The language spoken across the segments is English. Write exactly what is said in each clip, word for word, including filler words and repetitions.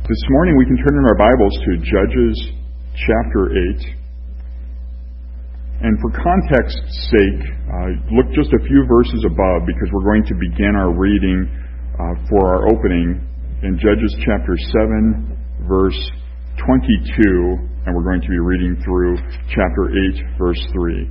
This morning we can turn in our Bibles to Judges chapter eight. And for context's sake, uh, look just a few verses above because we're going to begin our reading uh, for our opening in Judges chapter seven, verse twenty-two, and we're going to be reading through chapter eight, verse three.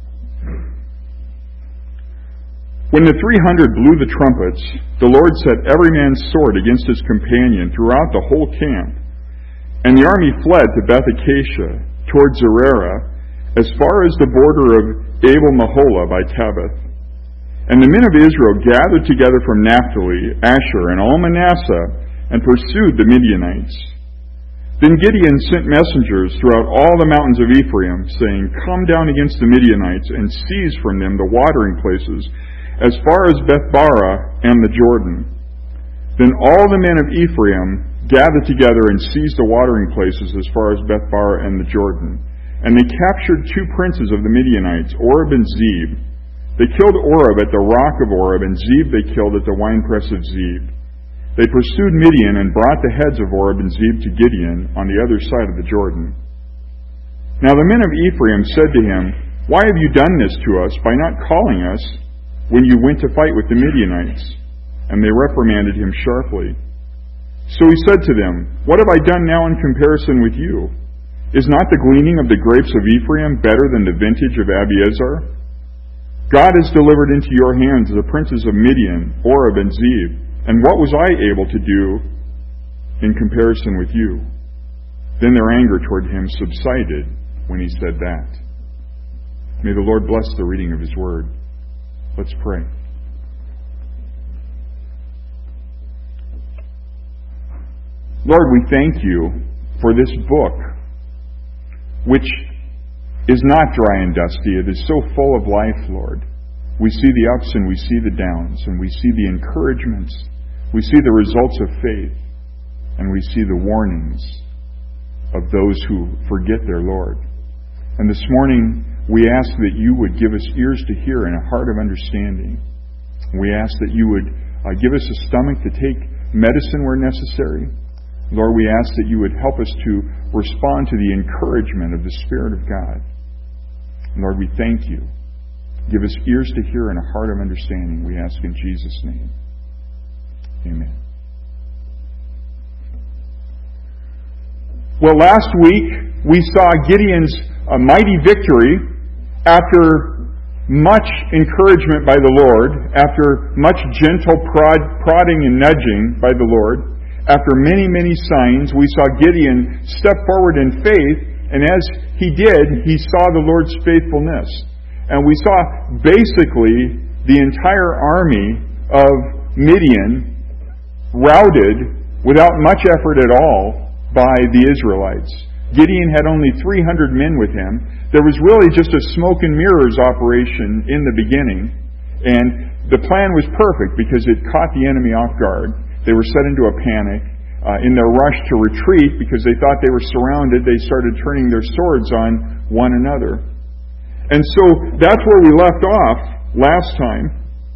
When the three hundred blew the trumpets, the Lord set every man's sword against his companion throughout the whole camp. And the army fled to Beth-Acacia, toward Zererah, as far as the border of Abel-Meholah by Tabbath. And the men of Israel gathered together from Naphtali, Asher, and all Manasseh, and pursued the Midianites. Then Gideon sent messengers throughout all the mountains of Ephraim, saying, "Come down against the Midianites, and seize from them the watering places, as far as Beth-barah and the Jordan." Then all the men of Ephraim gathered together and seized the watering places as far as Beth-barah and the Jordan. And they captured two princes of the Midianites, Oreb and Zeb. They killed Oreb at the rock of Oreb, and Zeb they killed at the winepress of Zeb. They pursued Midian and brought the heads of Oreb and Zeb to Gideon on the other side of the Jordan. Now the men of Ephraim said to him, "Why have you done this to us by not calling us when you went to fight with the Midianites?" And they reprimanded him sharply. So he said to them, "What have I done now in comparison with you? Is not the gleaning of the grapes of Ephraim better than the vintage of Abiezer? God has delivered into your hands the princes of Midian, Oreb and Zeb, and what was I able to do in comparison with you?" Then their anger toward him subsided when he said that. May the Lord bless the reading of His Word. Let's pray. Lord, we thank you for this book, which is not dry and dusty. It is so full of life, Lord. We see the ups and we see the downs, and we see the encouragements. We see the results of faith, and we see the warnings of those who forget their Lord. And this morning, we ask that you would give us ears to hear and a heart of understanding. We ask that you would uh, give us a stomach to take medicine where necessary. Lord, we ask that you would help us to respond to the encouragement of the Spirit of God. Lord, we thank you. Give us ears to hear and a heart of understanding, we ask in Jesus' name. Amen. Well, last week we saw Gideon's uh, mighty victory after much encouragement by the Lord, after much gentle prod, prodding and nudging by the Lord, after many, many signs, we saw Gideon step forward in faith, and as he did, he saw the Lord's faithfulness. And we saw basically the entire army of Midian routed without much effort at all by the Israelites. Gideon had only three hundred men with him. There was really just a smoke and mirrors operation in the beginning. And the plan was perfect because it caught the enemy off guard. They were set into a panic. Uh, in their rush to retreat, because they thought they were surrounded, they started turning their swords on one another. And so that's where we left off last time.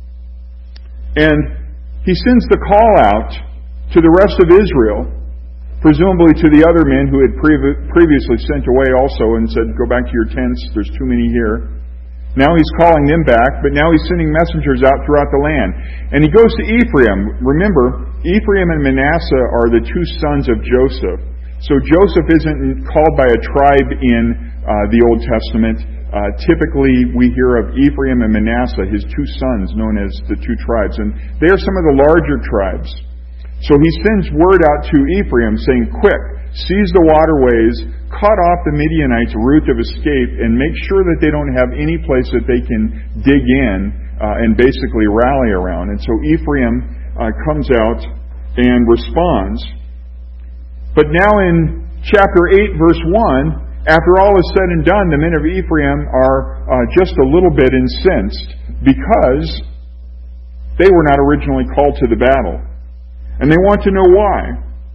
And he sends the call out to the rest of Israel, presumably to the other men who had previ- previously sent away also and said, "Go back to your tents, there's too many here." Now he's calling them back, but now he's sending messengers out throughout the land. And he goes to Ephraim. Remember, Ephraim and Manasseh are the two sons of Joseph. So Joseph isn't called by a tribe in uh, the Old Testament. Uh, typically, we hear of Ephraim and Manasseh, his two sons, known as the two tribes. And they are some of the larger tribes. So he sends word out to Ephraim saying, "Quick, seize the waterways, cut off the Midianites' route of escape, and make sure that they don't have any place that they can dig in uh, and basically rally around." And so Ephraim uh, comes out and responds. But now in chapter eight, verse one, after all is said and done, the men of Ephraim are uh, just a little bit incensed because they were not originally called to the battle. And they want to know why.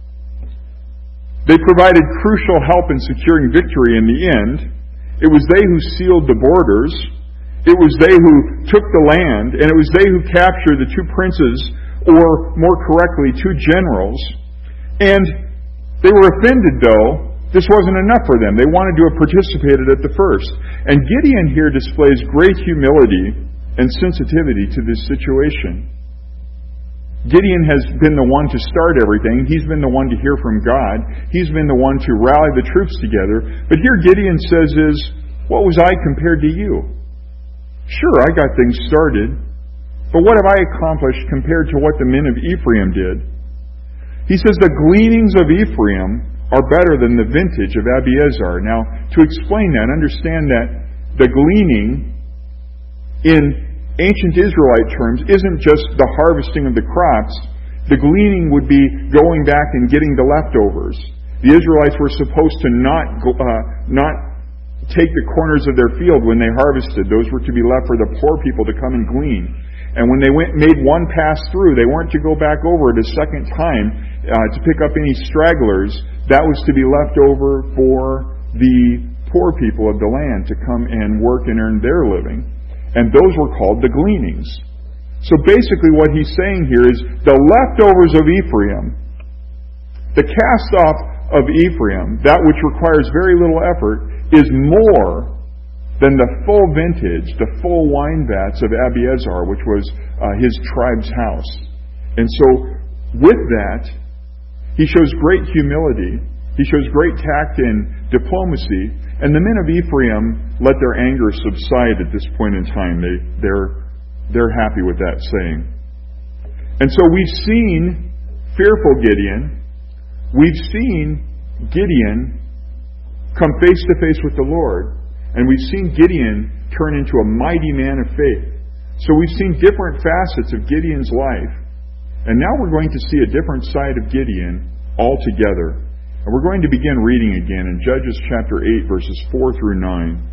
They provided crucial help in securing victory in the end. It was they who sealed the borders. It was they who took the land. And it was they who captured the two princes, or more correctly, two generals. And They were offended, though. This wasn't enough for them. They wanted to have participated at the first. And Gideon here displays great humility and sensitivity to this situation. Gideon has been the one to start everything. He's been the one to hear from God. He's been the one to rally the troops together. But here Gideon says is, what was I compared to you? Sure, I got things started. But what have I accomplished compared to what the men of Ephraim did? He says the gleanings of Ephraim are better than the vintage of Abiezer. Now, to explain that, understand that the gleaning in ancient Israelite terms isn't just the harvesting of the crops. The gleaning would be going back and getting the leftovers. The Israelites were supposed to not uh, not take the corners of their field when they harvested. Those were to be left for the poor people to come and glean. And when they went made one pass through, they weren't to go back over it a second time uh, to pick up any stragglers. That was to be left over for the poor people of the land to come and work and earn their living. And those were called the gleanings. So basically what he's saying here is the leftovers of Ephraim, the cast-off of Ephraim, that which requires very little effort, is more than the full vintage, the full wine vats of Abiezer, which was uh, his tribe's house. And so with that, he shows great humility. He shows great tact and diplomacy. And the men of Ephraim let their anger subside at this point in time. They, they're, they're happy with that saying. And so we've seen fearful Gideon. We've seen Gideon come face to face with the Lord. And we've seen Gideon turn into a mighty man of faith. So we've seen different facets of Gideon's life. And now we're going to see a different side of Gideon altogether. And we're going to begin reading again in Judges chapter eight, verses four through nine.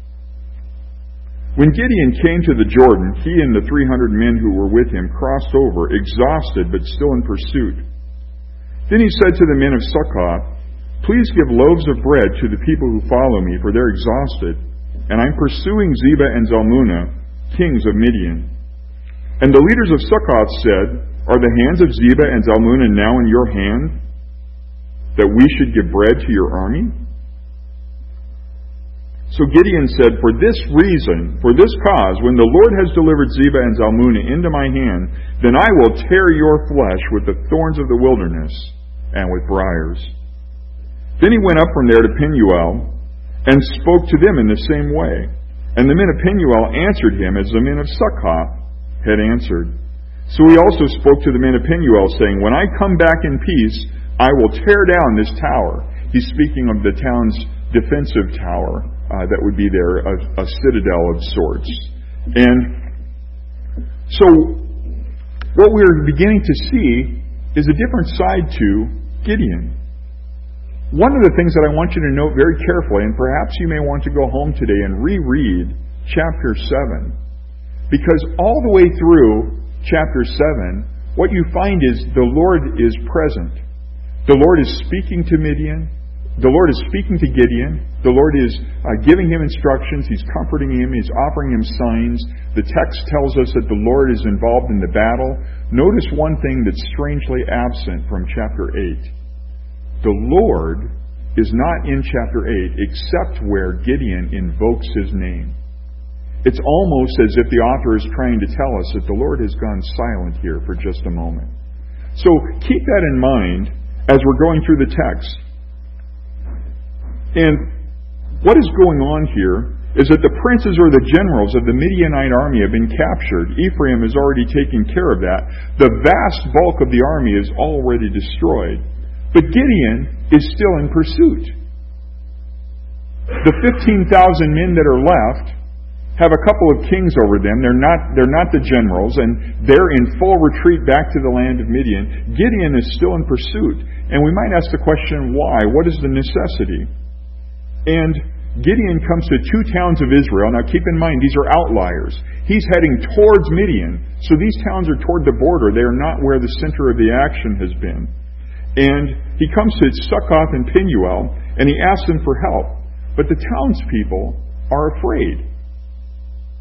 When Gideon came to the Jordan, he and the three hundred men who were with him crossed over, exhausted but still in pursuit. Then he said to the men of Succoth, "Please give loaves of bread to the people who follow me, for they're exhausted, and I'm pursuing Zebah and Zalmunna, kings of Midian." And the leaders of Succoth said, "Are the hands of Zebah and Zalmunna now in your hand, that we should give bread to your army?" So Gideon said, "For this reason, for this cause, when the Lord has delivered Zebah and Zalmunna into my hand, then I will tear your flesh with the thorns of the wilderness and with briars." Then he went up from there to Penuel and spoke to them in the same way. And the men of Penuel answered him as the men of Succoth had answered. So he also spoke to the men of Penuel, saying, "When I come back in peace, I will tear down this tower." He's speaking of the town's defensive tower uh, that would be there, a, a citadel of sorts. And so what we're beginning to see is a different side to Gideon. One of the things that I want you to note very carefully, and perhaps you may want to go home today and reread chapter seven, because all the way through chapter seven, what you find is the Lord is present. The Lord is speaking to Midian. The Lord is speaking to Gideon. The Lord is uh, giving him instructions. He's comforting him. He's offering him signs. The text tells us that the Lord is involved in the battle. Notice one thing that's strangely absent from chapter eight. The Lord is not in chapter eight except where Gideon invokes his name. It's almost as if the author is trying to tell us that the Lord has gone silent here for just a moment. So keep that in mind as we're going through the text. And what is going on here is that the princes or the generals of the Midianite army have been captured. Ephraim has already taken care of that. The vast bulk of the army is already destroyed. But Gideon is still in pursuit. The fifteen thousand men that are left have a couple of kings over them. They're not, they're not the generals, and they're in full retreat back to the land of Midian. Gideon is still in pursuit. And we might ask the question, why? What is the necessity? And Gideon comes to two towns of Israel. Now keep in mind, these are outliers. He's heading towards Midian. So these towns are toward the border. They are not where the center of the action has been. And he comes to Succoth and Penuel, and he asks them for help. But the townspeople are afraid.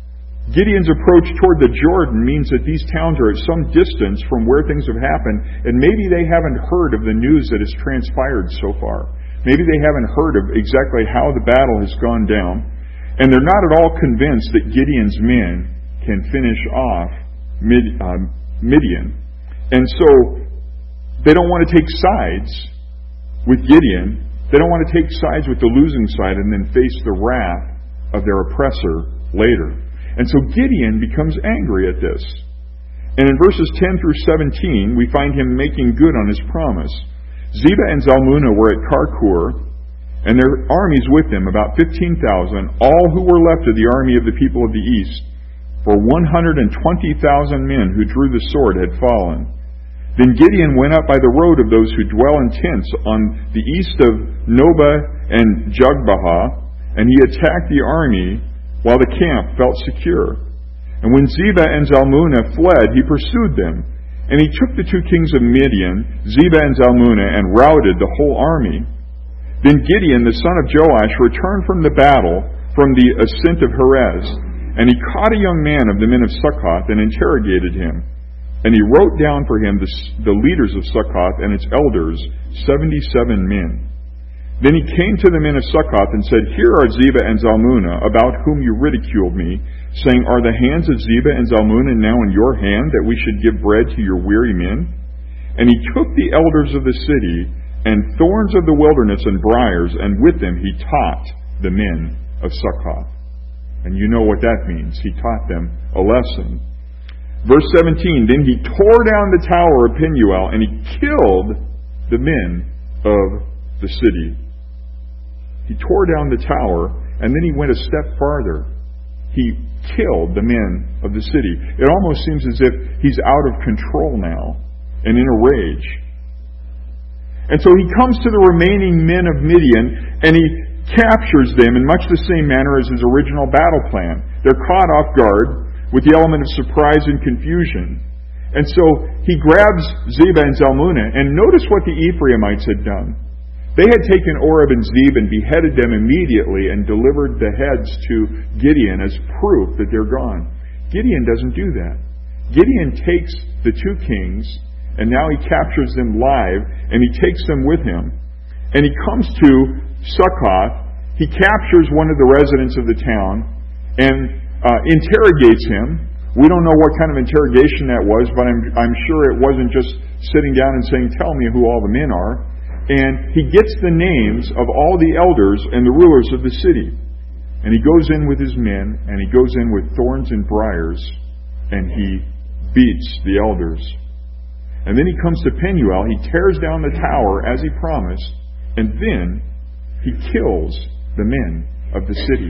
Gideon's approach toward the Jordan means that these towns are at some distance from where things have happened, and maybe they haven't heard of the news that has transpired so far. Maybe they haven't heard of exactly how the battle has gone down, and they're not at all convinced that Gideon's men can finish off Mid, uh, Midian. And so they don't want to take sides with Gideon. They don't want to take sides with the losing side and then face the wrath of their oppressor later. And so Gideon becomes angry at this. And in verses ten through seventeen, we find him making good on his promise. Zebah and Zalmunna were at Karkor, and their armies with them, about fifteen thousand, all who were left of the army of the people of the east. For one hundred twenty thousand men who drew the sword had fallen. Then Gideon went up by the road of those who dwell in tents on the east of Nobah and Jogbehah, and he attacked the army while the camp felt secure. And when Zebah and Zalmunna fled, he pursued them. And he took the two kings of Midian, Zebah and Zalmunna, and routed the whole army. Then Gideon, the son of Joash, returned from the battle from the ascent of Heres, and he caught a young man of the men of Succoth and interrogated him. And he wrote down for him the, the leaders of Succoth and its elders, seventy-seven men. Then he came to the men of Succoth and said, Here are Zebah and Zalmunna, about whom you ridiculed me, saying, Are the hands of Zebah and Zalmunna now in your hand, that we should give bread to your weary men? And he took the elders of the city, and thorns of the wilderness and briars, and with them he taught the men of Succoth. And you know what that means. He taught them a lesson. Verse seventeen, Then he tore down the tower of Penuel, and he killed the men of the city. He tore down the tower, and then he went a step farther. He killed the men of the city. It almost seems as if he's out of control now and in a rage. And so he comes to the remaining men of Midian, and he captures them in much the same manner as his original battle plan. They're caught off guard with the element of surprise and confusion. And so he grabs Zebah and Zalmunna, and notice what the Ephraimites had done. They had taken Oreb and Zeb and beheaded them immediately and delivered the heads to Gideon as proof that they're gone. Gideon doesn't do that. Gideon takes the two kings, and now he captures them live, and he takes them with him. And he comes to Succoth. He captures one of the residents of the town and uh, interrogates him. We don't know what kind of interrogation that was, but I'm, I'm sure it wasn't just sitting down and saying, Tell me who all the men are. And he gets the names of all the elders and the rulers of the city. And he goes in with his men, and he goes in with thorns and briars, and he beats the elders. And then he comes to Penuel, he tears down the tower as he promised, and then he kills the men of the city.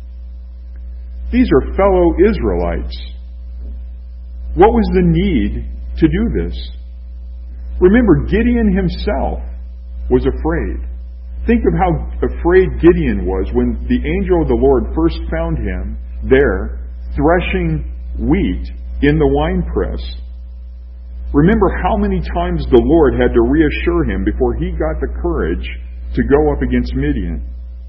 These are fellow Israelites. What was the need to do this? Remember, Gideon himself was afraid. Think of how afraid Gideon was when the angel of the Lord first found him there, threshing wheat in the winepress. Remember how many times the Lord had to reassure him before he got the courage to go up against Midian.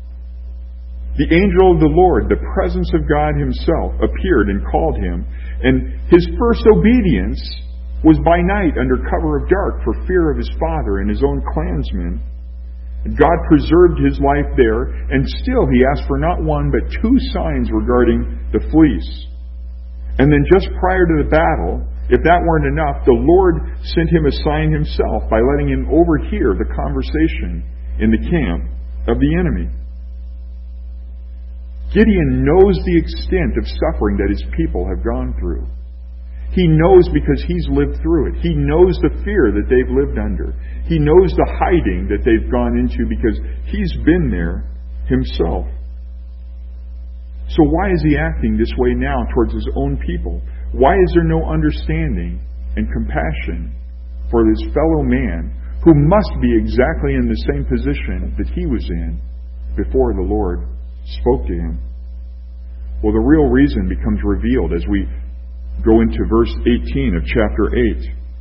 The angel of the Lord, the presence of God himself, appeared and called him, and his first obedience was by night under cover of dark for fear of his father and his own clansmen. God preserved his life there, and still he asked for not one but two signs regarding the fleece. And then just prior to the battle, if that weren't enough, the Lord sent him a sign himself by letting him overhear the conversation in the camp of the enemy. Gideon knows the extent of suffering that his people have gone through. He knows because he's lived through it. He knows the fear that they've lived under. He knows the hiding that they've gone into because he's been there himself. So why is he acting this way now towards his own people? Why is there no understanding and compassion for this fellow man who must be exactly in the same position that he was in before the Lord spoke to him? Well, the real reason becomes revealed as we go into verse eighteen of chapter eight.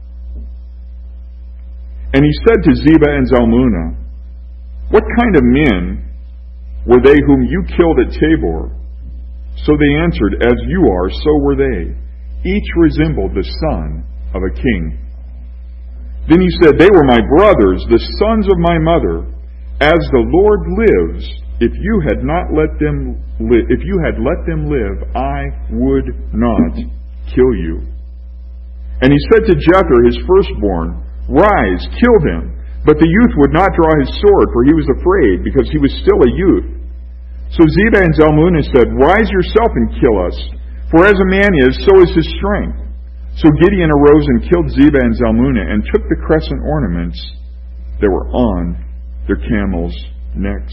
And he said to Zebah and Zalmunna, What kind of men were they whom you killed at Tabor? So they answered, As you are, so were they. Each resembled the son of a king. Then he said, They were my brothers, the sons of my mother. As the Lord lives, if you had not let them li- if you had let them live, I would not kill you. And he said to Jether, his firstborn, Rise, kill them. But the youth would not draw his sword, for he was afraid, because he was still a youth. So Zebah and Zalmunna said, Rise yourself and kill us, for as a man is, so is his strength. So Gideon arose and killed Zebah and Zalmunna, and took the crescent ornaments that were on their camels' necks.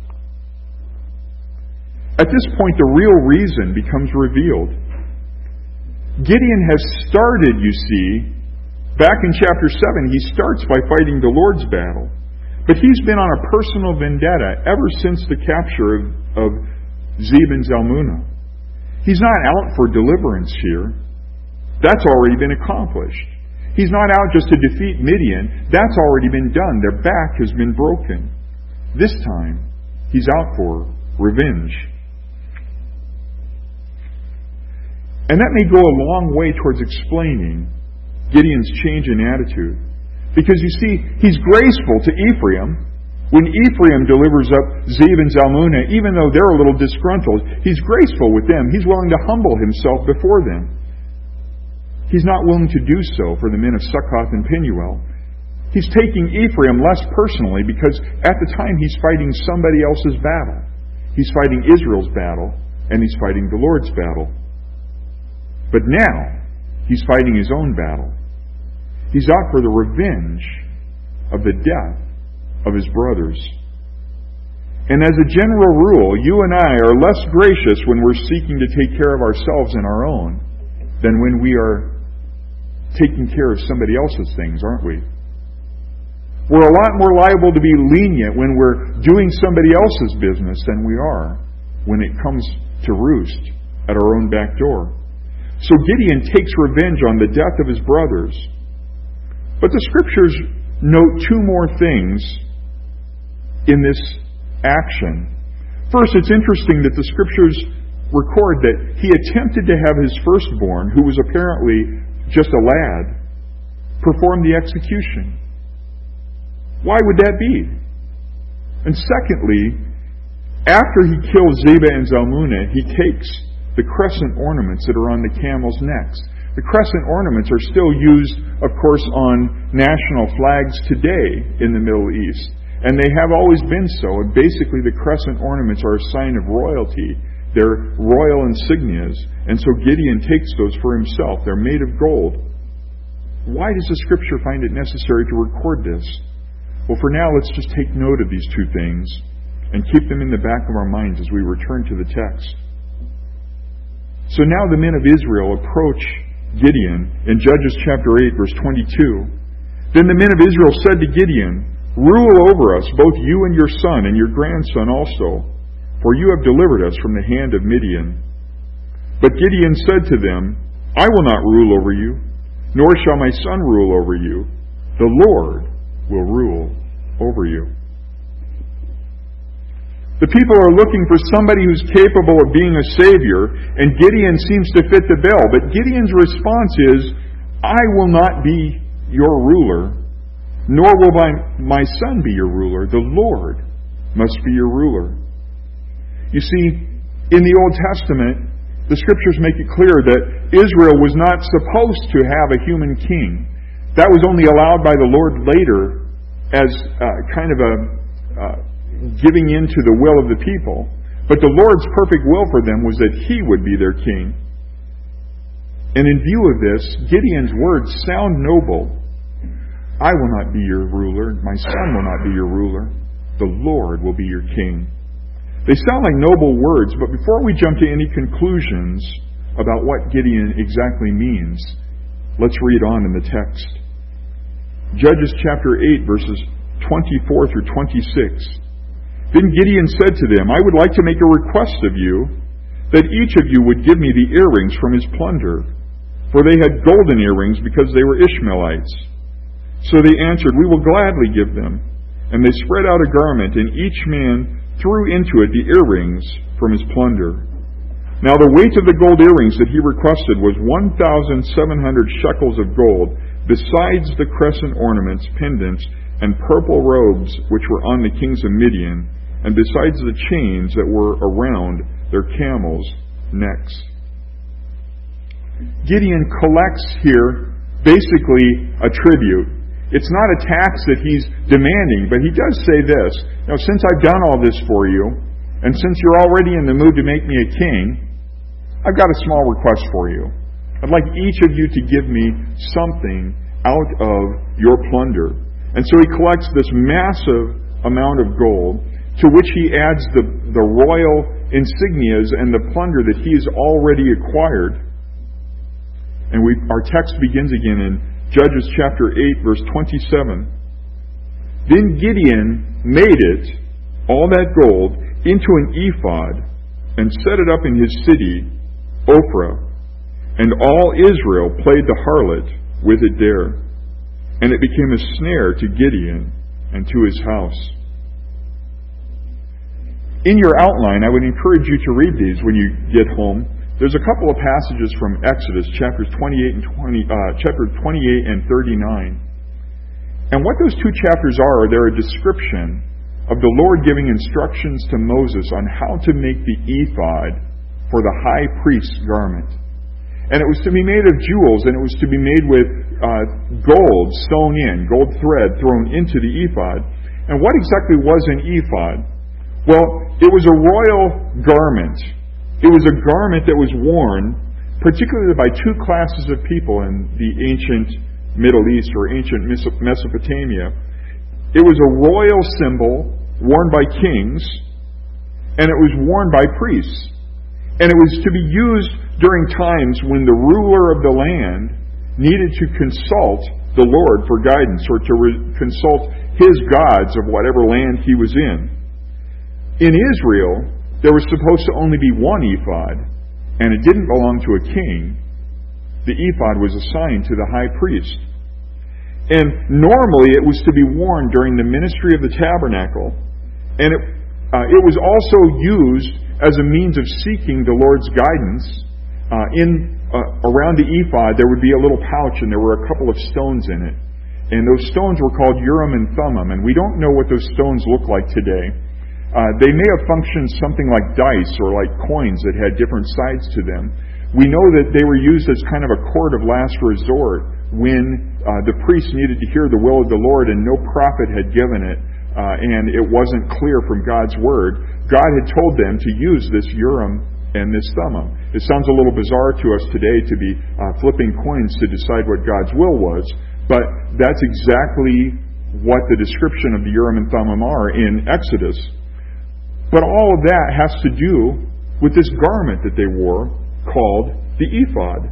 At this point, the real reason becomes revealed. Gideon has started, you see, back in chapter seven, he starts by fighting the Lord's battle. But he's been on a personal vendetta ever since the capture of, of Zebah and Zalmunna. He's not out for deliverance here. That's already been accomplished. He's not out just to defeat Midian. That's already been done. Their back has been broken. This time, he's out for revenge. And that may go a long way towards explaining Gideon's change in attitude. Because you see, he's graceful to Ephraim. When Ephraim delivers up Zebah and Zalmunna, even though they're a little disgruntled, he's graceful with them. He's willing to humble himself before them. He's not willing to do so for the men of Succoth and Penuel. He's taking Ephraim less personally because at the time he's fighting somebody else's battle. He's fighting Israel's battle, and he's fighting the Lord's battle. But now, he's fighting his own battle. He's out for the revenge of the death of his brothers. And as a general rule, you and I are less gracious when we're seeking to take care of ourselves and our own than when we are taking care of somebody else's things, aren't we? We're a lot more liable to be lenient when we're doing somebody else's business than we are when it comes to roost at our own back door. So Gideon takes revenge on the death of his brothers. But the Scriptures note two more things in this action. First, it's interesting that the Scriptures record that he attempted to have his firstborn, who was apparently just a lad, perform the execution. Why would that be? And secondly, after he kills Zebah and Zalmunna, he takes the crescent ornaments that are on the camels' necks. The crescent ornaments are still used, of course, on national flags today in the Middle East. And they have always been so. And basically, the crescent ornaments are a sign of royalty. They're royal insignias. And so Gideon takes those for himself. They're made of gold. Why does the Scripture find it necessary to record this? Well, for now, let's just take note of these two things and keep them in the back of our minds as we return to the text. So now the men of Israel approach Gideon in Judges chapter eight, verse twenty-two. Then the men of Israel said to Gideon, Rule over us, both you and your son and your grandson also, for you have delivered us from the hand of Midian. But Gideon said to them, I will not rule over you, nor shall my son rule over you. The Lord will rule over you. The people are looking for somebody who's capable of being a savior, and Gideon seems to fit the bill. But Gideon's response is, I will not be your ruler, nor will my, my son be your ruler. The Lord must be your ruler. You see, in the Old Testament, the Scriptures make it clear that Israel was not supposed to have a human king. That was only allowed by the Lord later as uh, kind of a... Uh, giving in to the will of the people. But the Lord's perfect will for them was that He would be their king. And in view of this, Gideon's words sound noble. I will not be your ruler. My son will not be your ruler. The Lord will be your king. They sound like noble words, but before we jump to any conclusions about what Gideon exactly means, let's read on in the text. Judges chapter eight, verses twenty-four through twenty-six. Then Gideon said to them, I would like to make a request of you, that each of you would give me the earrings from his plunder. For they had golden earrings because they were Ishmaelites. So they answered, We will gladly give them. And they spread out a garment, and each man threw into it the earrings from his plunder. Now the weight of the gold earrings that he requested was one thousand seven hundred shekels of gold, besides the crescent ornaments, pendants, and purple robes which were on the kings of Midian, and besides the chains that were around their camels' necks. Gideon collects here basically a tribute. It's not a tax that he's demanding, but he does say this: "Now, since I've done all this for you, and since you're already in the mood to make me a king, I've got a small request for you. I'd like each of you to give me something out of your plunder." And so he collects this massive amount of gold, to which he adds the, the royal insignias and the plunder that he has already acquired. And we, our text begins again in Judges chapter eight, verse twenty-seven. "Then Gideon made it, all that gold, into an ephod, and set it up in his city, Ophrah. And all Israel played the harlot with it there. And it became a snare to Gideon and to his house." In your outline, I would encourage you to read these when you get home. There's a couple of passages from Exodus, chapters twenty-eight and twenty, uh, chapter twenty-eight and thirty-nine. And what those two chapters are, they're a description of the Lord giving instructions to Moses on how to make the ephod for the high priest's garment. And it was to be made of jewels, and it was to be made with uh, gold sewn in, gold thread thrown into the ephod. And what exactly was an ephod? Well, it was a royal garment. It was a garment that was worn particularly by two classes of people in the ancient Middle East or ancient Mesopotamia. It was a royal symbol worn by kings, and it was worn by priests. And it was to be used during times when the ruler of the land needed to consult the Lord for guidance, or to re- consult his gods of whatever land he was in. In Israel, there was supposed to only be one ephod, and it didn't belong to a king. The ephod was assigned to the high priest. And normally it was to be worn during the ministry of the tabernacle, and it, uh, it was also used as a means of seeking the Lord's guidance. Uh, in uh, around the ephod, there would be a little pouch, and there were a couple of stones in it. And those stones were called Urim and Thummim, and we don't know what those stones look like today. Uh, they may have functioned something like dice or like coins that had different sides to them. We know that they were used as kind of a court of last resort when uh, the priest needed to hear the will of the Lord and no prophet had given it, uh, and it wasn't clear from God's Word. God had told them to use this Urim and this Thummim. It sounds a little bizarre to us today to be uh, flipping coins to decide what God's will was, but that's exactly what the description of the Urim and Thummim are in Exodus. But all of that has to do with this garment that they wore called the ephod.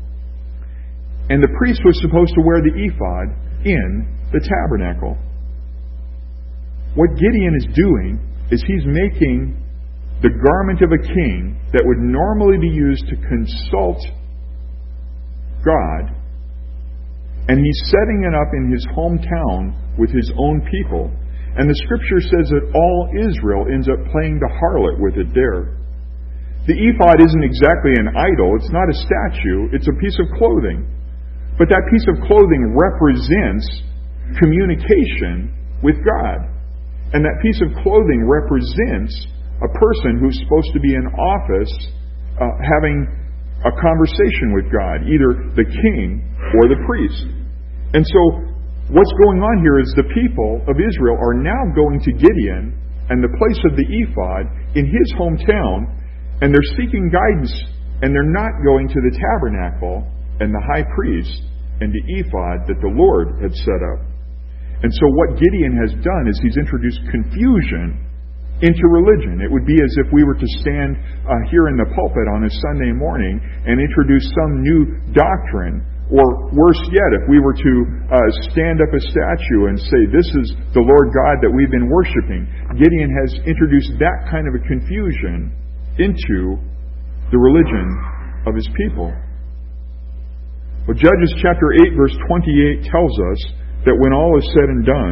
And the priest was supposed to wear the ephod in the tabernacle. What Gideon is doing is he's making the garment of a king that would normally be used to consult God, and he's setting it up in his hometown with his own people. And the Scripture says that all Israel ends up playing the harlot with it there. The ephod isn't exactly an idol. It's not a statue. It's a piece of clothing. But that piece of clothing represents communication with God. And that piece of clothing represents a person who's supposed to be in office uh, having a conversation with God, either the king or the priest. And so what's going on here is the people of Israel are now going to Gideon and the place of the ephod in his hometown, and they're seeking guidance, and they're not going to the tabernacle and the high priest and the ephod that the Lord had set up. And so what Gideon has done is he's introduced confusion into religion. It would be as if we were to stand uh, here in the pulpit on a Sunday morning and introduce some new doctrine. Or worse yet, if we were to uh, stand up a statue and say, "This is the Lord God that we've been worshiping." Gideon has introduced that kind of a confusion into the religion of his people. Well, Judges chapter eight, verse twenty-eight tells us that when all is said and done,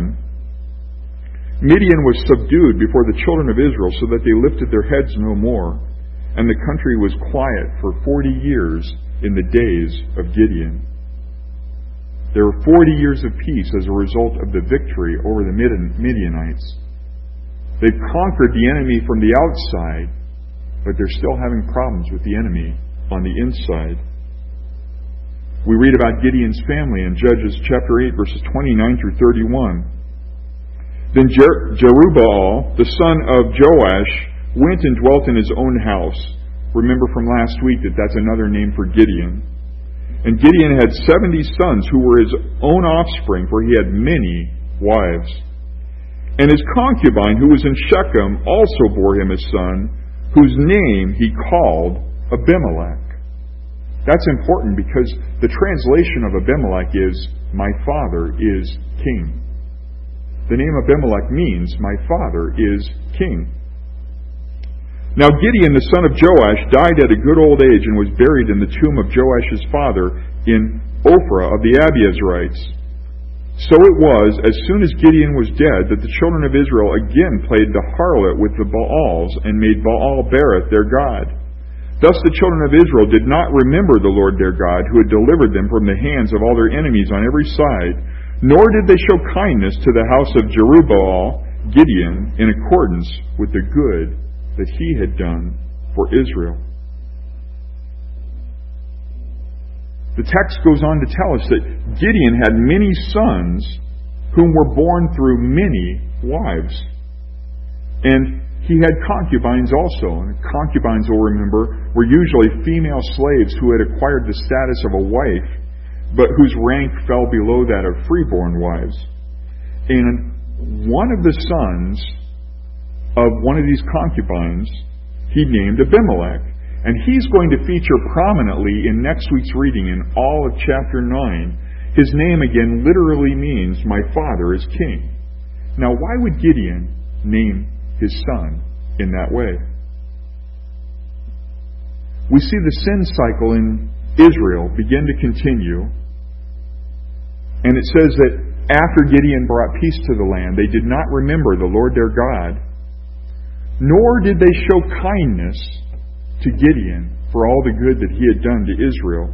Midian was subdued before the children of Israel, so that they lifted their heads no more. and the country was quiet for forty years in the days of Gideon. There were forty years of peace as a result of the victory over the Midianites. They've conquered the enemy from the outside, but they're still having problems with the enemy on the inside. We read about Gideon's family in Judges chapter eight, verses twenty-nine through thirty-one. Then Jer- Jerubbaal, the son of Joash, went and dwelt in his own house. Remember from last week that that's another name for Gideon. And Gideon had seventy sons who were his own offspring, for he had many wives. And his concubine, who was in Shechem, also bore him a son, whose name he called Abimelech. That's important because the translation of Abimelech is, "My father is king." The name Abimelech means, "My father is king." Now Gideon, the son of Joash, died at a good old age and was buried in the tomb of Joash's father in Ophrah of the Abiezrites. So it was, as soon as Gideon was dead, that the children of Israel again played the harlot with the Baals and made Baal-berith their god. Thus the children of Israel did not remember the Lord their God, who had delivered them from the hands of all their enemies on every side, nor did they show kindness to the house of Jerubbaal, Gideon, in accordance with the good that he had done for Israel. The text goes on to tell us that Gideon had many sons whom were born through many wives. And he had concubines also. And concubines, you'll remember, were usually female slaves who had acquired the status of a wife, but whose rank fell below that of freeborn wives. And one of the sons of one of these concubines, he named Abimelech. And he's going to feature prominently in next week's reading in all of chapter nine. His name again literally means, "My father is king." Now, why would Gideon name his son in that way? We see the sin cycle in Israel begin to continue. And it says that after Gideon brought peace to the land, they did not remember the Lord their God, nor did they show kindness to Gideon for all the good that he had done to Israel.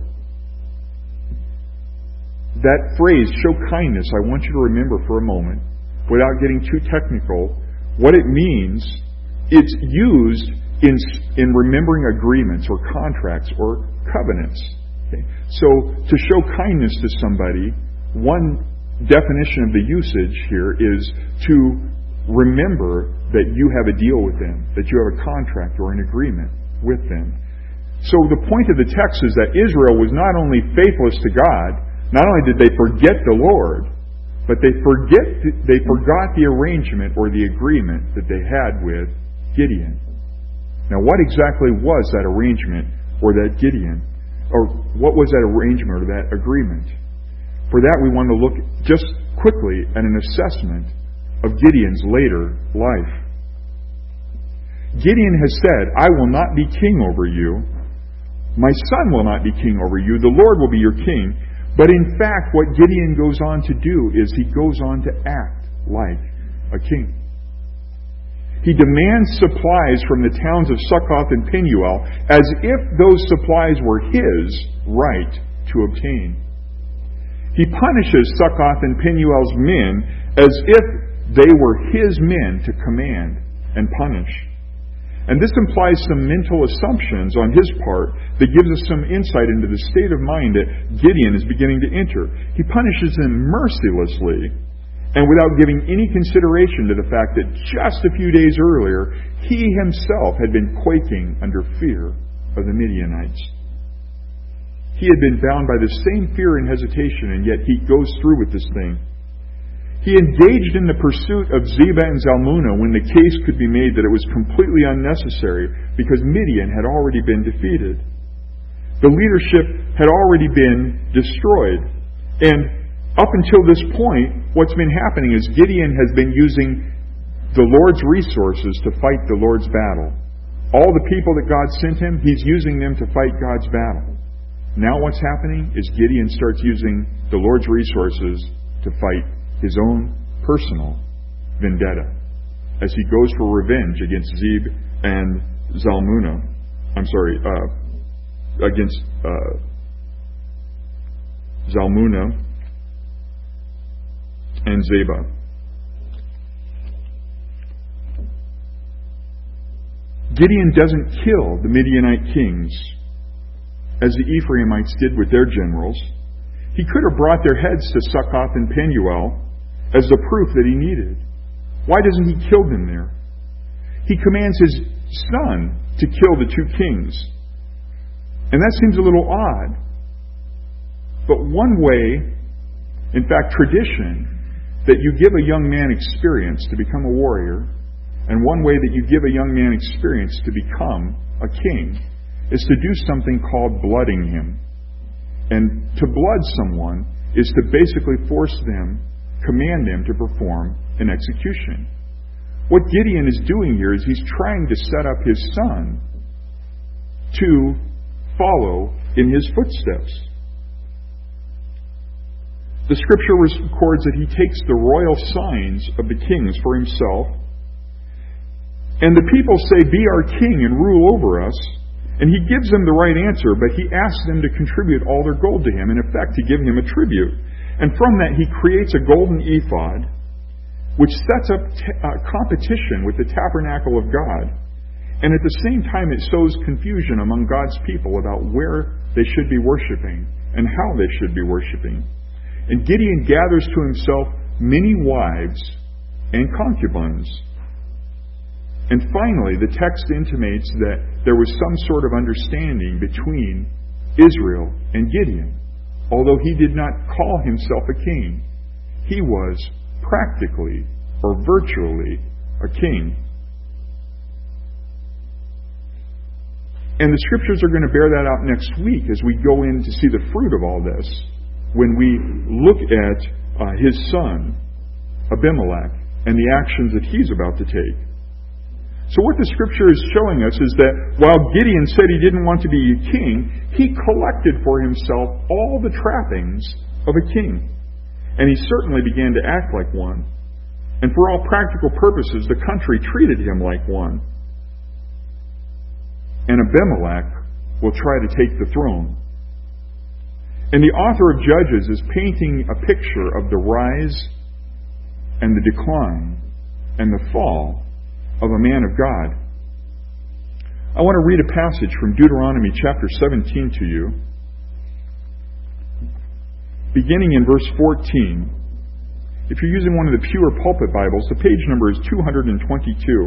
That phrase, "show kindness," I want you to remember for a moment, without getting too technical, what it means. It's used in, in remembering agreements or contracts or covenants. Okay? So, to show kindness to somebody, one definition of the usage here is to remember that you have a deal with them, that you have a contract or an agreement with them. So the point of the text is that Israel was not only faithless to God, not only did they forget the Lord, but they forget they forgot the arrangement or the agreement that they had with Gideon. Now, what exactly was that arrangement or that Gideon? Or what was that arrangement or that agreement? For that, we want to look just quickly at an assessment of Gideon's later life. Gideon has said, "I will not be king over you. My son will not be king over you. The Lord will be your king." But in fact, what Gideon goes on to do is he goes on to act like a king. He demands supplies from the towns of Succoth and Penuel as if those supplies were his right to obtain. He punishes Succoth and Penuel's men as if they were his men to command and punish. And this implies some mental assumptions on his part that gives us some insight into the state of mind that Gideon is beginning to enter. He punishes them mercilessly and without giving any consideration to the fact that just a few days earlier, he himself had been quaking under fear of the Midianites. He had been bound by the same fear and hesitation, and yet he goes through with this thing. He engaged in the pursuit of Zebah and Zalmunna when the case could be made that it was completely unnecessary because Midian had already been defeated. The leadership had already been destroyed. And up until this point, what's been happening is Gideon has been using the Lord's resources to fight the Lord's battle. All the people that God sent him, he's using them to fight God's battle. Now what's happening is Gideon starts using the Lord's resources to fight his own personal vendetta as he goes for revenge against Zeb and Zalmunna. I'm sorry, uh, against uh, Zalmunna and Zebah. Gideon doesn't kill the Midianite kings as the Ephraimites did with their generals. He could have brought their heads to Succoth and Penuel as the proof that he needed. Why doesn't he kill them there? He commands his son to kill the two kings. And that seems a little odd. But one way, in fact tradition, that you give a young man experience to become a warrior, and one way that you give a young man experience to become a king, is to do something called blooding him. And to blood someone is to basically force them, command them to perform an execution. What Gideon is doing here is he's trying to set up his son to follow in his footsteps. The scripture records that he takes the royal signs of the kings for himself, and the people say, "Be our king and rule over us." And he gives them the right answer, but he asks them to contribute all their gold to him, in effect to give him a tribute. And from that he creates a golden ephod, which sets up t- uh, competition with the tabernacle of God. And at the same time it sows confusion among God's people about where they should be worshiping and how they should be worshiping. And Gideon gathers to himself many wives and concubines. And finally, the text intimates that there was some sort of understanding between Israel and Gideon. Although he did not call himself a king, he was practically or virtually a king. And the scriptures are going to bear that out next week as we go in to see the fruit of all this, when we look at uh, his son, Abimelech, and the actions that he's about to take. So what the scripture is showing us is that while Gideon said he didn't want to be a king, he collected for himself all the trappings of a king. And he certainly began to act like one. And for all practical purposes, the country treated him like one. And Abimelech will try to take the throne. And the author of Judges is painting a picture of the rise and the decline and the fall of a man of God. I want to read a passage from Deuteronomy chapter seventeen to you, beginning in verse fourteen. If you're using one of the Pure Pulpit Bibles, the page number is two hundred twenty-two.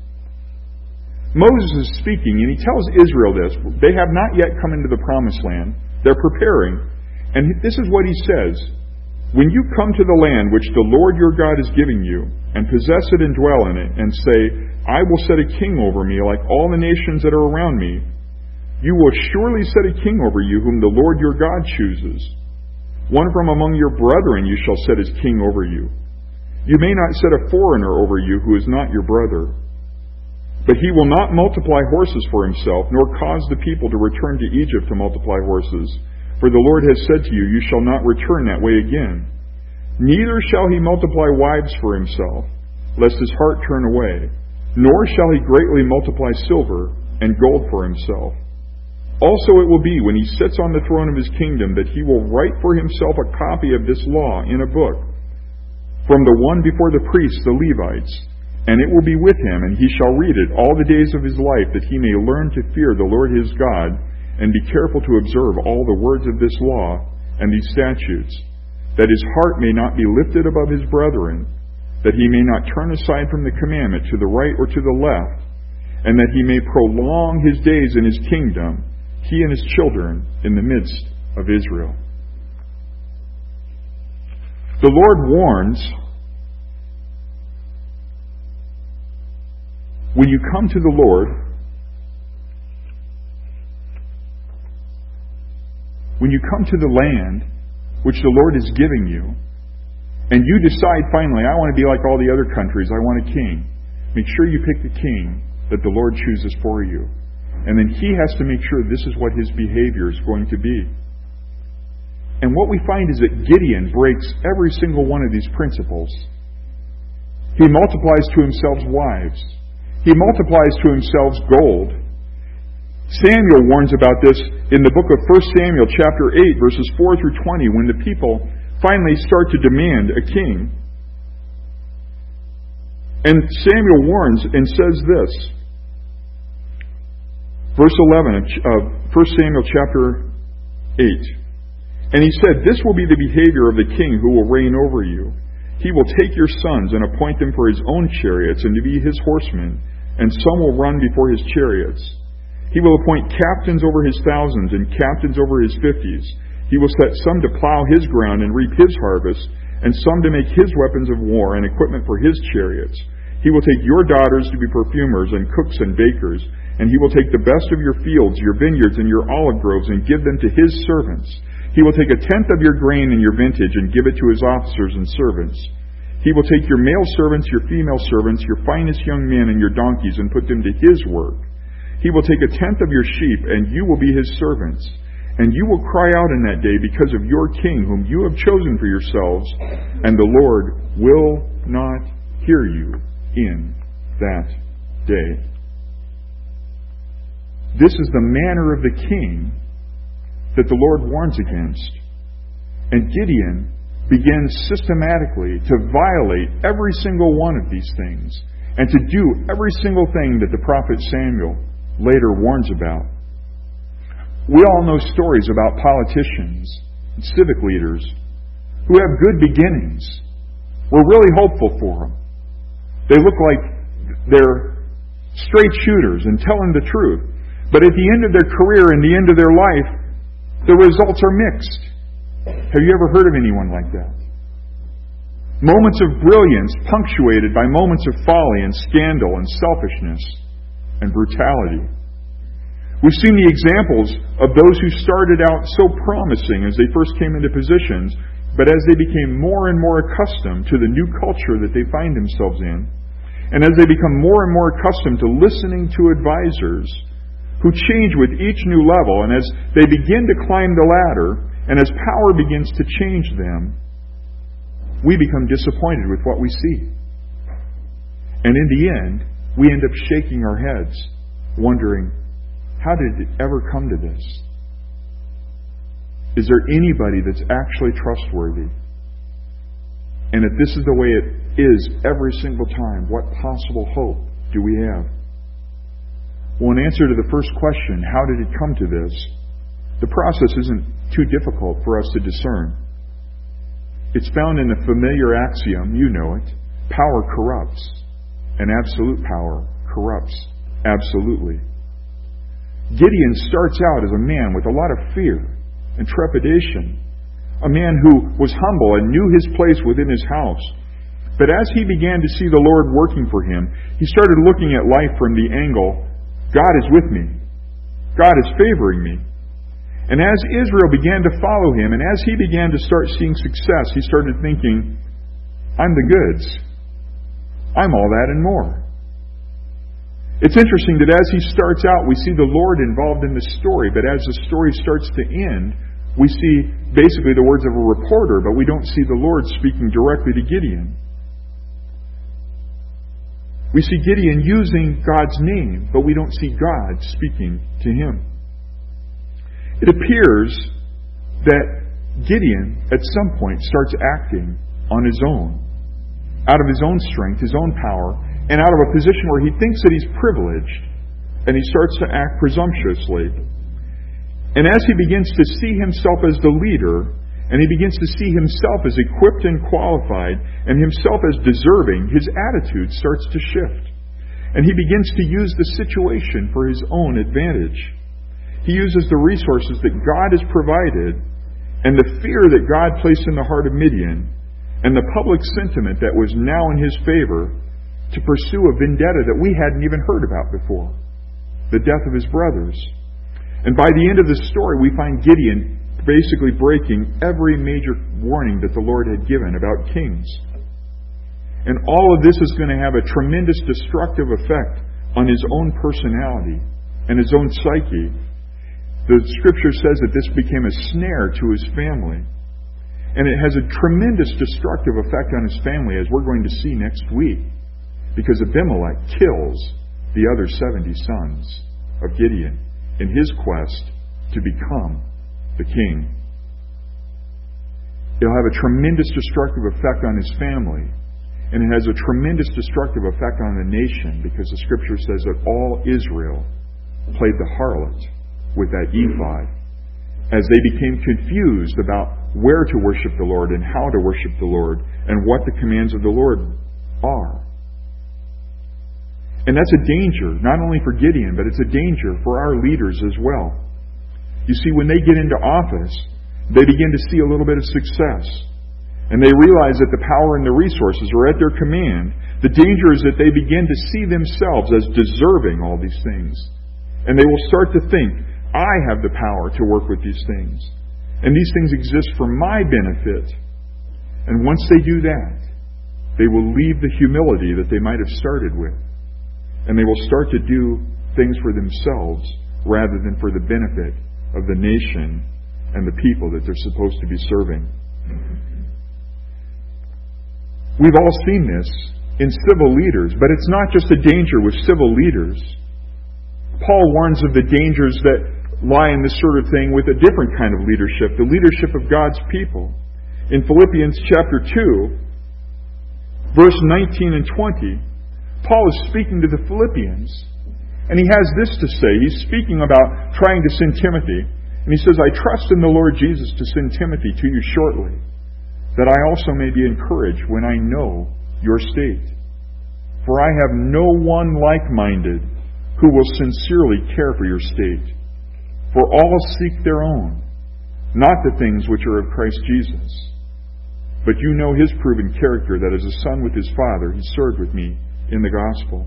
Moses is speaking, and he tells Israel this. They have not yet come into the promised land. They're preparing. And this is what he says. When you come to the land which the Lord your God is giving you, and possess it and dwell in it, and say, I will set a king over me like all the nations that are around me, you will surely set a king over you whom the Lord your God chooses. One from among your brethren you shall set as king over you. You may not set a foreigner over you who is not your brother. But he will not multiply horses for himself, nor cause the people to return to Egypt to multiply horses. For the Lord has said to you, you shall not return that way again. Neither shall he multiply wives for himself, lest his heart turn away. Nor shall he greatly multiply silver and gold for himself. Also it will be, when he sits on the throne of his kingdom, that he will write for himself a copy of this law in a book, from the one before the priests, the Levites. And it will be with him, and he shall read it all the days of his life, that he may learn to fear the Lord his God, and be careful to observe all the words of this law and these statutes, that his heart may not be lifted above his brethren, that he may not turn aside from the commandment to the right or to the left, and that he may prolong his days in his kingdom, he and his children in the midst of Israel. The Lord warns, when you come to the Lord, when you come to the land which the Lord is giving you, and you decide finally, I want to be like all the other countries, I want a king, make sure you pick the king that the Lord chooses for you. And then he has to make sure this is what his behavior is going to be. And what we find is that Gideon breaks every single one of these principles. He multiplies to himself wives. He multiplies to himself gold. Samuel warns about this in the book of First Samuel chapter eight, verses four through twenty, when the people finally start to demand a king. And Samuel warns and says this. Verse eleven of First Samuel chapter eight. And he said, "This will be the behavior of the king who will reign over you. He will take your sons and appoint them for his own chariots and to be his horsemen, and some will run before his chariots. He will appoint captains over his thousands and captains over his fifties. He will set some to plow his ground and reap his harvest, and some to make his weapons of war and equipment for his chariots. He will take your daughters to be perfumers and cooks and bakers, and he will take the best of your fields, your vineyards, and your olive groves, and give them to his servants. He will take a tenth of your grain and your vintage and give it to his officers and servants. He will take your male servants, your female servants, your finest young men, and your donkeys, and put them to his work. He will take a tenth of your sheep, and you will be his servants. And you will cry out in that day because of your king, whom you have chosen for yourselves, and the Lord will not hear you in that day." This is the manner of the king that the Lord warns against. And Gideon begins systematically to violate every single one of these things, and to do every single thing that the prophet Samuel later warns about. We all know stories about politicians and civic leaders who have good beginnings. We're really hopeful for them. They look like they're straight shooters and telling the truth. But at the end of their career and the end of their life, the results are mixed. Have you ever heard of anyone like that? Moments of brilliance punctuated by moments of folly and scandal and selfishness and brutality. We've seen the examples of those who started out so promising as they first came into positions, but as they became more and more accustomed to the new culture that they find themselves in, and as they become more and more accustomed to listening to advisors who change with each new level, and as they begin to climb the ladder, and as power begins to change them, we become disappointed with what we see. And in the end, we end up shaking our heads, wondering, how did it ever come to this? Is there anybody that's actually trustworthy? And if this is the way it is every single time, what possible hope do we have? Well, in answer to the first question, how did it come to this? The process isn't too difficult for us to discern. It's found in the familiar axiom, you know it, power corrupts, and absolute power corrupts absolutely. Gideon starts out as a man with a lot of fear and trepidation, a man who was humble and knew his place within his house. But as he began to see the Lord working for him, he started looking at life from the angle, God is with me. God is favoring me. And as Israel began to follow him, and as he began to start seeing success, he started thinking, I'm the goods. I'm all that and more. It's interesting that as he starts out, we see the Lord involved in the story, but as the story starts to end, we see basically the words of a reporter, but we don't see the Lord speaking directly to Gideon. We see Gideon using God's name, but we don't see God speaking to him. It appears that Gideon, at some point, starts acting on his own, out of his own strength, his own power, and out of a position where he thinks that he's privileged, and he starts to act presumptuously. And as he begins to see himself as the leader, and he begins to see himself as equipped and qualified, and himself as deserving, his attitude starts to shift. And he begins to use the situation for his own advantage. He uses the resources that God has provided, and the fear that God placed in the heart of Midian, and the public sentiment that was now in his favor, to pursue a vendetta that we hadn't even heard about before, the death of his brothers. And by the end of the story, we find Gideon basically breaking every major warning that the Lord had given about kings. And all of this is going to have a tremendous destructive effect on his own personality and his own psyche. The Scripture says that this became a snare to his family. And it has a tremendous destructive effect on his family, as we're going to see next week, because Abimelech kills the other seventy sons of Gideon. in his quest to become the king. It'll have a tremendous destructive effect on his family, and it has a tremendous destructive effect on the nation, because the Scripture says that all Israel played the harlot with that ephod as they became confused about where to worship the Lord and how to worship the Lord and what the commands of the Lord are. And that's a danger, not only for Gideon, but it's a danger for our leaders as well. You see, when they get into office, they begin to see a little bit of success. And they realize that the power and the resources are at their command. The danger is that they begin to see themselves as deserving all these things. And they will start to think, I have the power to work with these things. And these things exist for my benefit. And once they do that, they will leave the humility that they might have started with. And they will start to do things for themselves rather than for the benefit of the nation and the people that they're supposed to be serving. We've all seen this in civil leaders, but it's not just a danger with civil leaders. Paul warns of the dangers that lie in this sort of thing with a different kind of leadership, the leadership of God's people. In Philippians chapter two, verse nineteen and twenty, Paul is speaking to the Philippians, and he has this to say. He's speaking about trying to send Timothy, and he says, I trust in the Lord Jesus to send Timothy to you shortly, that I also may be encouraged when I know your state. For I have no one like-minded who will sincerely care for your state. For all seek their own, not the things which are of Christ Jesus. But you know his proven character, that as a son with his father, he served with me in the gospel.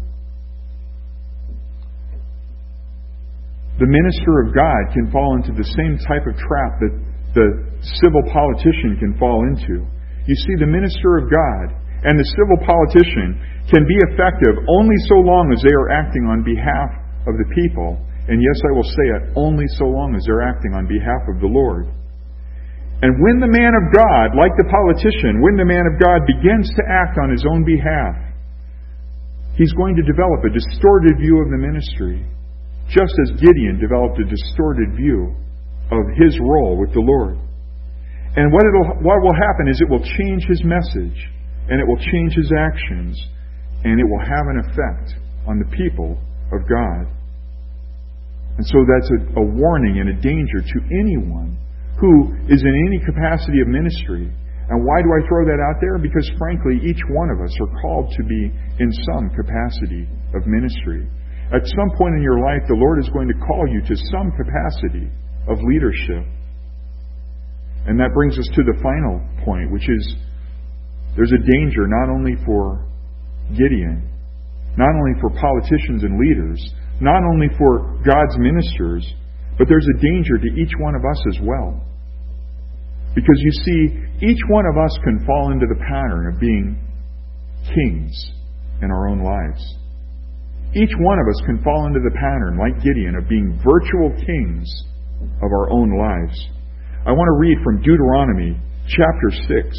The minister of God can fall into the same type of trap that the civil politician can fall into. You see, the minister of God and the civil politician can be effective only so long as they are acting on behalf of the people. And yes, I will say it, only so long as they're acting on behalf of the Lord. And when the man of God, like the politician, when the man of God begins to act on his own behalf, he's going to develop a distorted view of the ministry, just as Gideon developed a distorted view of his role with the Lord. And what, it'll, what will happen is it will change his message, and it will change his actions, and it will have an effect on the people of God. And so that's a, a warning and a danger to anyone who is in any capacity of ministry. And why do I throw that out there? Because frankly, each one of us are called to be in some capacity of ministry. At some point in your life, the Lord is going to call you to some capacity of leadership. And that brings us to the final point, which is there's a danger not only for Gideon, not only for politicians and leaders, not only for God's ministers, but there's a danger to each one of us as well. Because you see, each one of us can fall into the pattern of being kings in our own lives. Each one of us can fall into the pattern, like Gideon, of being virtual kings of our own lives. I want to read from Deuteronomy chapter six,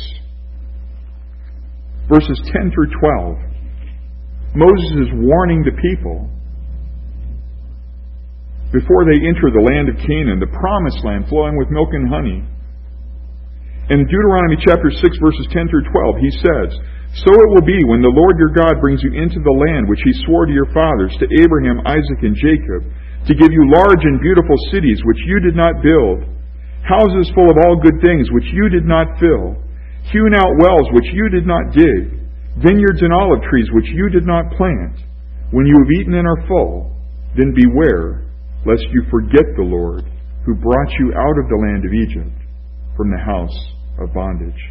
verses ten through twelve. Moses is warning the people before they enter the land of Canaan, the promised land flowing with milk and honey. In Deuteronomy chapter six, verses ten through twelve, he says, So it will be when the Lord your God brings you into the land which he swore to your fathers, to Abraham, Isaac, and Jacob, to give you large and beautiful cities which you did not build, houses full of all good things which you did not fill, hewn out wells which you did not dig, vineyards and olive trees which you did not plant. When you have eaten and are full, then beware lest you forget the Lord, who brought you out of the land of Egypt, from the house of bondage.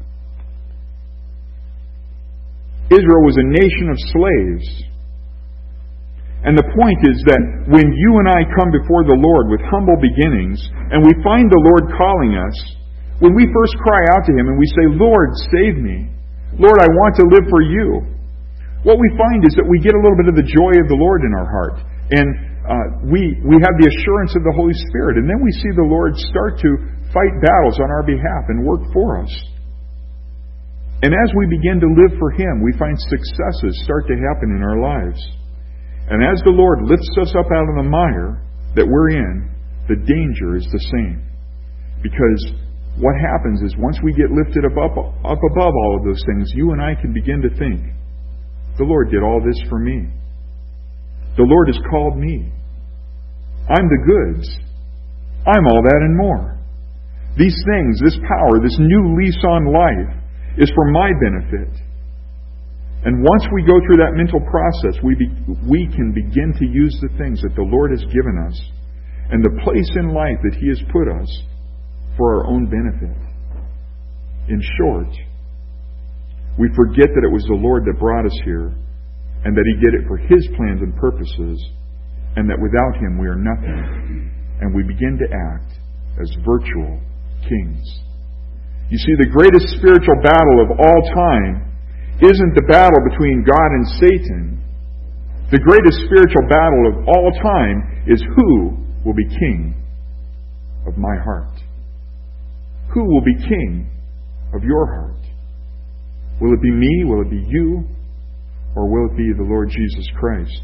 Israel was a nation of slaves. And the point is that when you and I come before the Lord with humble beginnings, and we find the Lord calling us, when we first cry out to Him and we say, Lord, save me. Lord, I want to live for you. What we find is that we get a little bit of the joy of the Lord in our heart. And Uh, we we have the assurance of the Holy Spirit, and then we see the Lord start to fight battles on our behalf and work for us. And as we begin to live for Him, we find successes start to happen in our lives. And as the Lord lifts us up out of the mire, that we're in, the danger is the same. Because what happens is once we get lifted up, up, up above all of those things, you and I can begin to think, the Lord did all this for me. The Lord has called me. I'm the goods. I'm all that and more. These things, this power, this new lease on life is for my benefit. And once we go through that mental process, we be, we can begin to use the things that the Lord has given us and the place in life that He has put us for our own benefit. In short, we forget that it was the Lord that brought us here and that He did it for His plans and purposes, and that without Him we are nothing. And we begin to act as virtual kings. You see, the greatest spiritual battle of all time isn't the battle between God and Satan. The greatest spiritual battle of all time is who will be king of my heart. Who will be king of your heart? Will it be me? Will it be you? Or will it be the Lord Jesus Christ?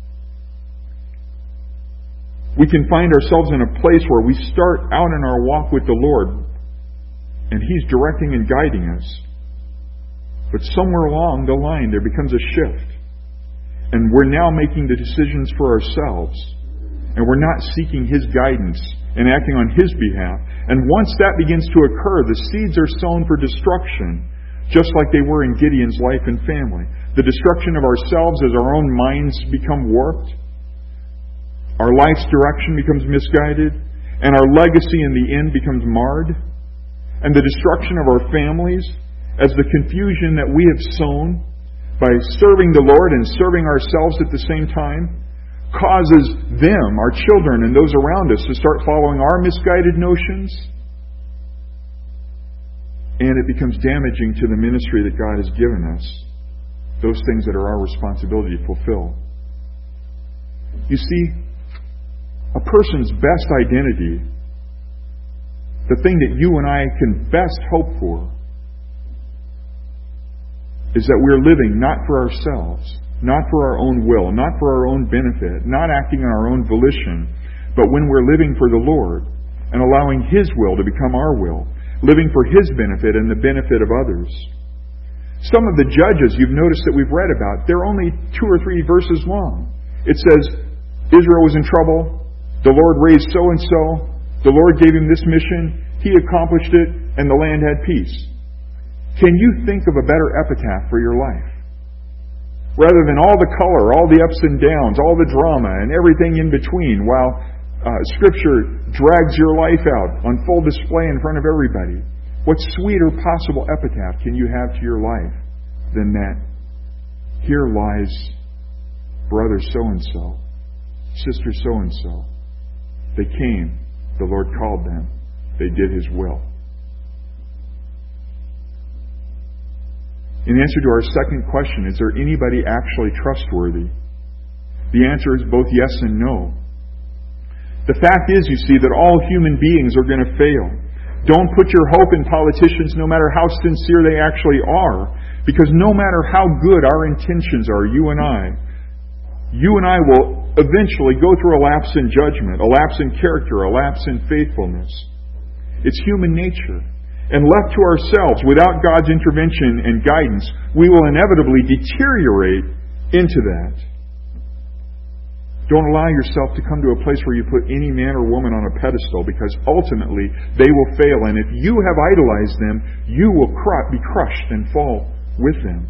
We can find ourselves in a place where we start out in our walk with the Lord and He's directing and guiding us. But somewhere along the line there becomes a shift. And we're now making the decisions for ourselves. And we're not seeking His guidance and acting on His behalf. And once that begins to occur, the seeds are sown for destruction, just like they were in Gideon's life and family. The destruction of ourselves as our own minds become warped. Our life's direction becomes misguided. And our legacy in the end becomes marred. And the destruction of our families as the confusion that we have sown by serving the Lord and serving ourselves at the same time causes them, our children, and those around us to start following our misguided notions. And it becomes damaging to the ministry that God has given us, those things that are our responsibility to fulfill. You see, a person's best identity, the thing that you and I can best hope for, is that we're living not for ourselves, not for our own will, not for our own benefit, not acting on our own volition, but when we're living for the Lord and allowing His will to become our will, living for His benefit and the benefit of others. Some of the Judges you've noticed that we've read about, they're only two or three verses long. It says, Israel was in trouble, the Lord raised so-and-so, the Lord gave him this mission, He accomplished it, and the land had peace. Can you think of a better epitaph for your life? Rather than all the color, all the ups and downs, all the drama, and everything in between, while uh, Scripture drags your life out on full display in front of everybody, what sweeter possible epitaph can you have to your life than that? Here lies brother so-and-so, sister so-and-so. They came, the Lord called them, they did His will. In answer to our second question, is there anybody actually trustworthy? The answer is both yes and no. The fact is, you see, that all human beings are going to fail. Don't put your hope in politicians, no matter how sincere they actually are, because no matter how good our intentions are, you and I, you and I will eventually go through a lapse in judgment, a lapse in character, a lapse in faithfulness. It's human nature. And left to ourselves, without God's intervention and guidance, we will inevitably deteriorate into that. Don't allow yourself to come to a place where you put any man or woman on a pedestal, because ultimately they will fail. And if you have idolized them, you will be crushed and fall with them.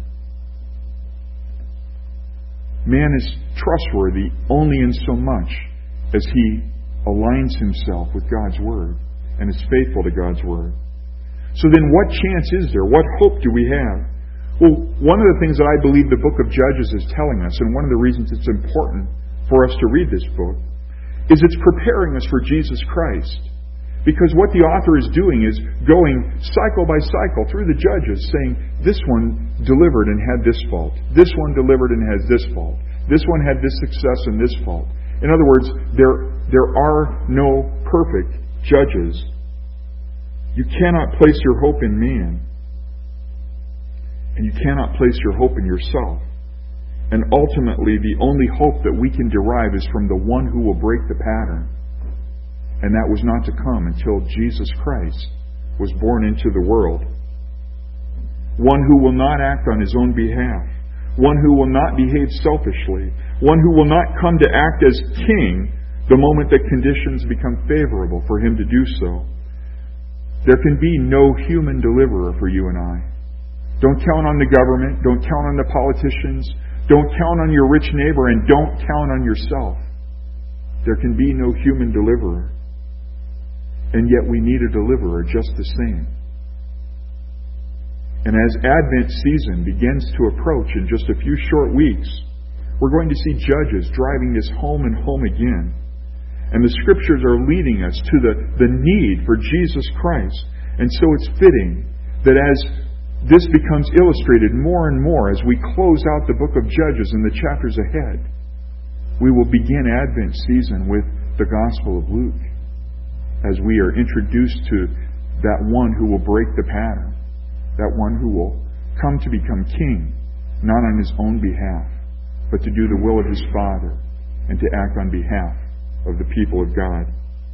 Man is trustworthy only in so much as he aligns himself with God's Word and is faithful to God's Word. So then what chance is there? What hope do we have? Well, one of the things that I believe the book of Judges is telling us, and one of the reasons it's important for us to read this book, is it's preparing us for Jesus Christ. Because what the author is doing is going cycle by cycle through the Judges, saying, this one delivered and had this fault. This one delivered and has this fault. This one had this success and this fault. In other words, there, there are no perfect judges. You cannot place your hope in man. And you cannot place your hope in yourself. And ultimately, the only hope that we can derive is from the one who will break the pattern. And that was not to come until Jesus Christ was born into the world. One who will not act on his own behalf. One who will not behave selfishly. One who will not come to act as king the moment that conditions become favorable for him to do so. There can be no human deliverer for you and I. Don't count on the government. Don't count on the politicians. Don't count on your rich neighbor, and don't count on yourself. There can be no human deliverer. And yet we need a deliverer just the same. And as Advent season begins to approach in just a few short weeks, we're going to see judges driving this home and home again. And the Scriptures are leading us to the, the need for Jesus Christ. And so it's fitting that as this becomes illustrated more and more as we close out the book of Judges in the chapters ahead, we will begin Advent season with the Gospel of Luke, as we are introduced to that one who will break the pattern, that one who will come to become king, not on his own behalf, but to do the will of his Father and to act on behalf of the people of God.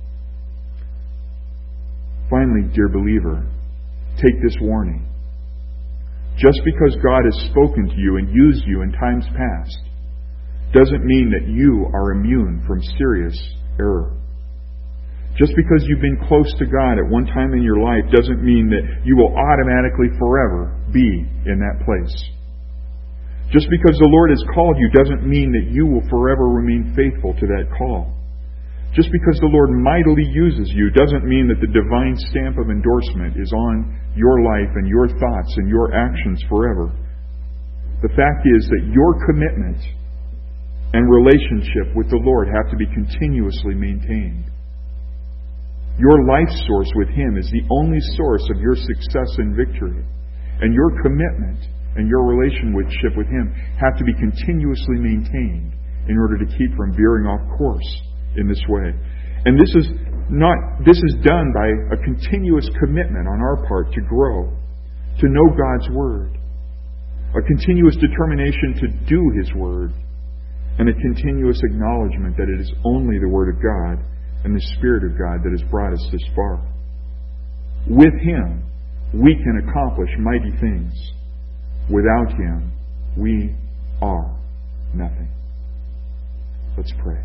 Finally, dear believer, take this warning. Just because God has spoken to you and used you in times past doesn't mean that you are immune from serious error. Just because you've been close to God at one time in your life doesn't mean that you will automatically forever be in that place. Just because the Lord has called you doesn't mean that you will forever remain faithful to that call. Just because the Lord mightily uses you doesn't mean that the divine stamp of endorsement is on your life and your thoughts and your actions forever. The fact is that your commitment and relationship with the Lord have to be continuously maintained. Your life source with Him is the only source of your success and victory. And your commitment and your relationship with Him have to be continuously maintained in order to keep from veering off course in this way. And this is not this is done by a continuous commitment on our part to grow, to know God's Word, a continuous determination to do His Word, and a continuous acknowledgement that it is only the Word of God and the Spirit of God that has brought us this far. With Him, we can accomplish mighty things. Without Him, we are nothing. Let's pray.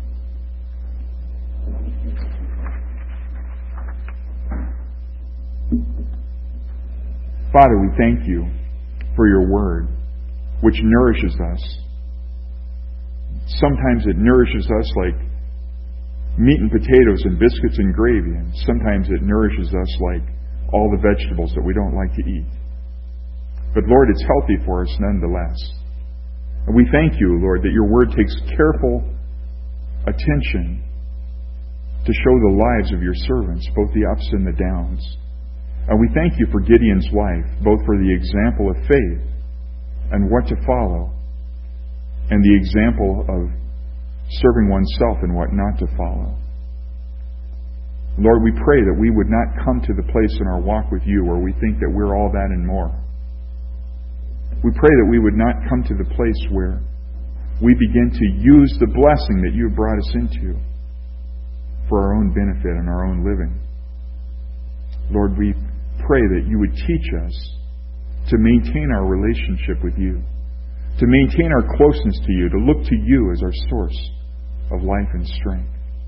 Father, we thank You for Your Word, which nourishes us. Sometimes it nourishes us like meat and potatoes and biscuits and gravy, and sometimes it nourishes us like all the vegetables that we don't like to eat. But Lord, it's healthy for us nonetheless. And we thank You, Lord, that Your Word takes careful attention to show the lives of Your servants, both the ups and the downs. And we thank You for Gideon's life, both for the example of faith and what to follow, and the example of serving oneself and what not to follow. Lord, we pray that we would not come to the place in our walk with You where we think that we're all that and more. We pray that we would not come to the place where we begin to use the blessing that You have brought us into for our own benefit and our own living. Lord, we pray that You would teach us to maintain our relationship with You, to maintain our closeness to You, to look to You as our source of life and strength.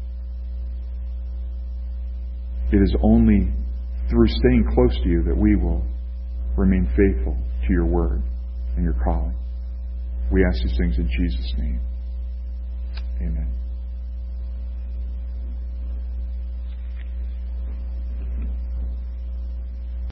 It is only through staying close to You that we will remain faithful to Your Word and Your calling. We ask these things in Jesus' name.